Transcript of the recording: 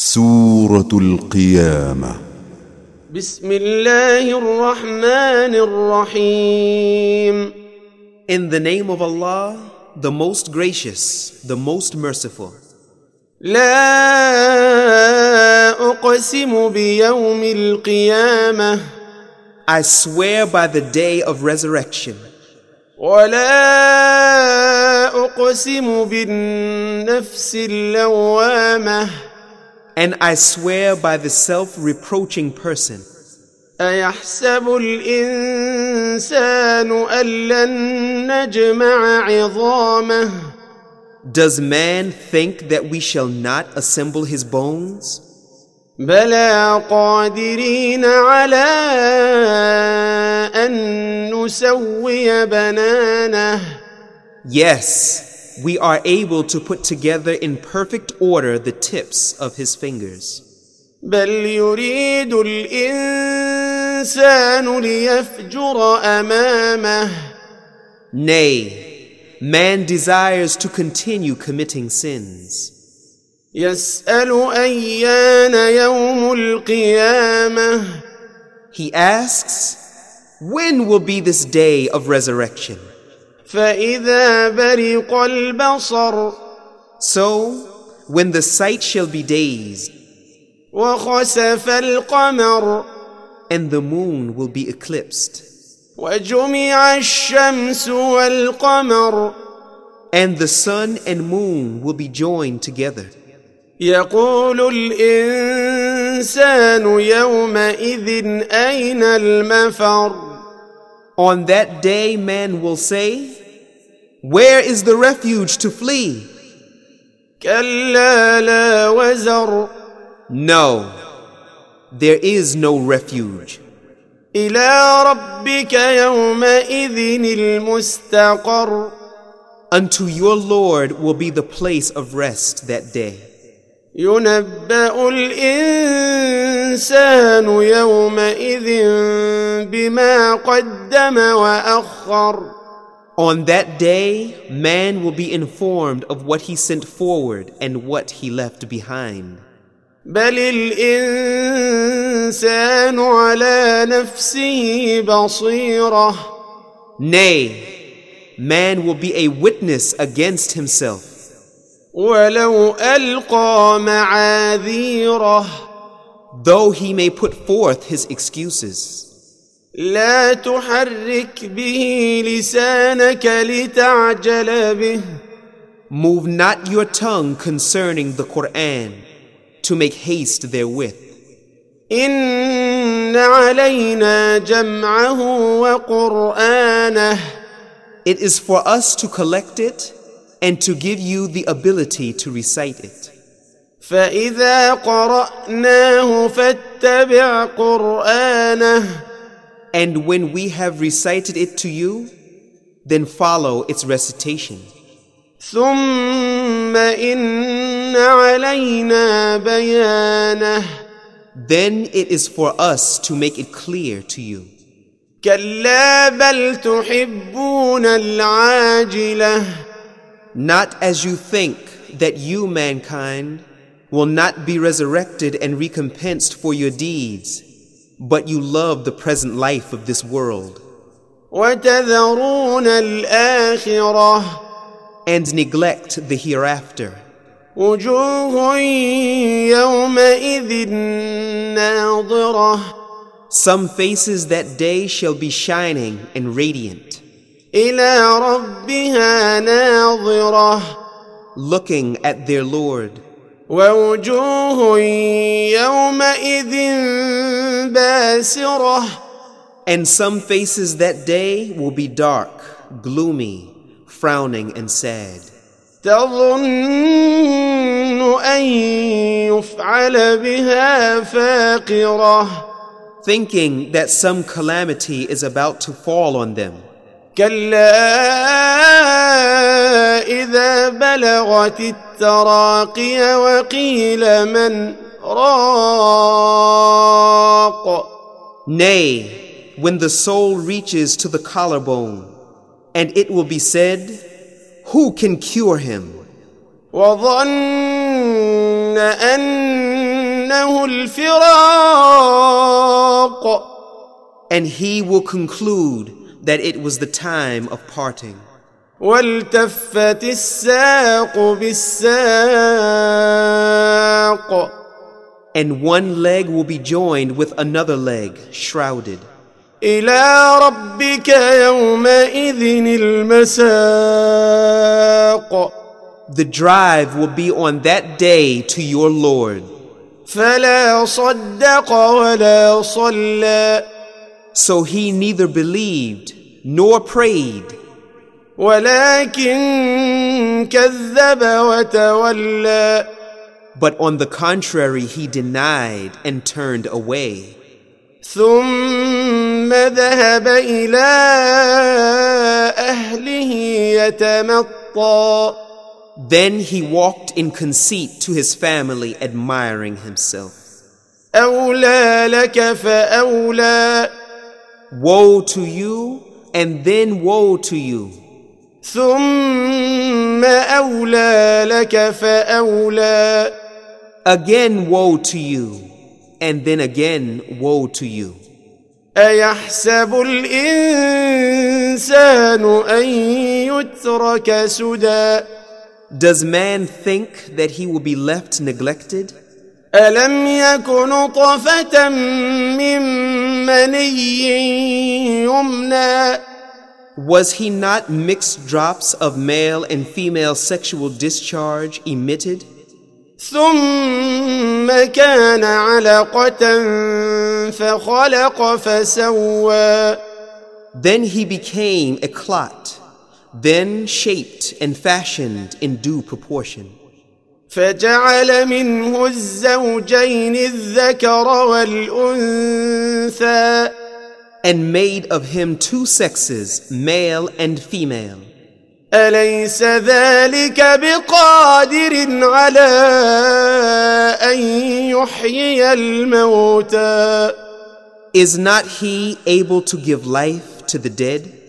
سورة القيامة. بسم الله الرحمن الرحيم. In the name of Allah, the most gracious, the most merciful. لا أقسم بيوم القيامة. I swear by the day of resurrection. ولا أقسم بالنفس اللوامة. And I swear by the self-reproaching person. أيحسب الإنسان أن لن نجمع عظامه. Does man think that we shall not assemble his bones? بلى قادرين على أن نسوي بنانه. Yes, we are able to put together in perfect order the tips of his fingers. بل يريد الإنسان ليفجر أمامه. Nay, man desires to continue committing sins. يسأل أيان يوم القيامة. He asks, when will be this day of resurrection? فإذا برق البصر. So, when the sight shall be dazed, وخسف القمر. and the moon will be eclipsed, وجمع الشمس والقمر. and the sun and moon will be joined together. يقول الإنسان يومئذ أين المفر. On that day man will say, where is the refuge to flee? كلا لا وزر. No, there is no refuge. إلى ربك يومئذ المستقر. Unto your Lord will be the place of rest that day. ينبأ الإنسان يومئذ بما قدم وأخر. On that day, man will be informed of what he sent forward and what he left behind. بل الإنسان على نفسه بصيرة. Nay, man will be a witness against himself. ولو ألقى معاذيره. Though he may put forth his excuses. لا تحرك به لسانك لتعجل به. Move not your tongue concerning the Quran, to make haste therewith. إن علينا جمعه وقرآنه. It is for us to collect it and to give you the ability to recite it. فإذا قرأناه فاتبع قرآنه. And when we have recited it to you, then follow its recitation. ثم إن علينا بيانه. Then it is for us to make it clear to you. كلا بل تحبون العاجلة. Not as you think that you, mankind, will not be resurrected and recompensed for your deeds, but you love the present life of this world. وتذرون الآخرة. And neglect the hereafter. وجوه يومئذ ناظرة. Some faces that day shall be shining and radiant, إلى ربها ناظرة. looking at their Lord. ووجوه يومئذ باسرة. And some faces that day will be dark, gloomy, frowning and sad. تظن أن يفعل بها فاقرة. Thinking that some calamity is about to fall on them. كلا إذا بلغت التراقي وقيل من راق. Nay, when the soul reaches to the collarbone, and it will be said, who can cure him? وظن أن أنه الفراق And he will conclude that it was the time of parting. والتفت الساق بالساق And one leg will be joined with another leg, shrouded. إلى ربك يومئذ المساق The drive will be on that day to your Lord. فلا صدق ولا صلى So he neither believed nor prayed, ولكن كذب وتولى but on the contrary he denied and turned away. ثم ذهب إلى أهله يتمطى Then he walked in conceit to his family, admiring himself. أولى لك فأولى Woe to you, and then woe to you. ثم أولى لك فأولى Again woe to you, and then again woe to you. أيحسب الإنسان أن يترك سدى Does man think that he will be left neglected? ألم يك نطفة من مني يمنى Was he not mixed drops of male and female sexual discharge emitted? ثم كان علقة فخلق فسوى Then he became a clot, then shaped and fashioned in due proportion. فجعل منه الزوجين الذكر والأنثى And made of him two sexes, male and female. أليس ذلك بقادر على أن يحيي الموتى Is not he able to give life to the dead?